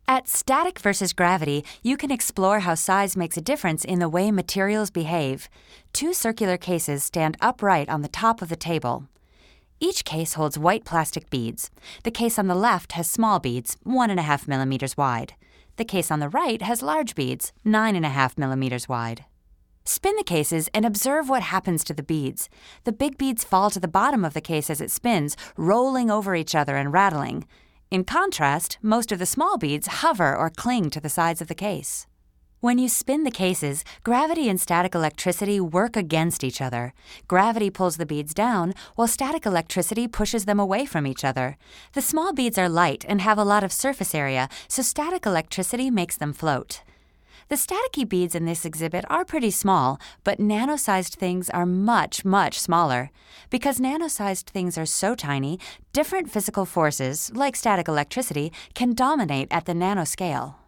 At Static versus Gravity, you can explore how size makes a difference in the way materials behave. Two circular cases stand upright on the top of the table. Each case holds white plastic beads. The case on the left has small beads, 1.5 millimeters wide. The case on the right has large beads, 9.5 millimeters wide. Spin the cases and observe what happens to the beads. The big beads fall to the bottom of the case as it spins, rolling over each other and rattling. In contrast, most of the small beads hover or cling to the sides of the case. When you spin the cases, gravity and static electricity work against each other. Gravity pulls the beads down, while static electricity pushes them away from each other. The small beads are light and have a lot of surface area, so static electricity makes them float. The staticky beads in this exhibit are pretty small, but nano-sized things are much, much smaller. Because nano-sized things are so tiny, different physical forces, like static electricity, can dominate at the nanoscale.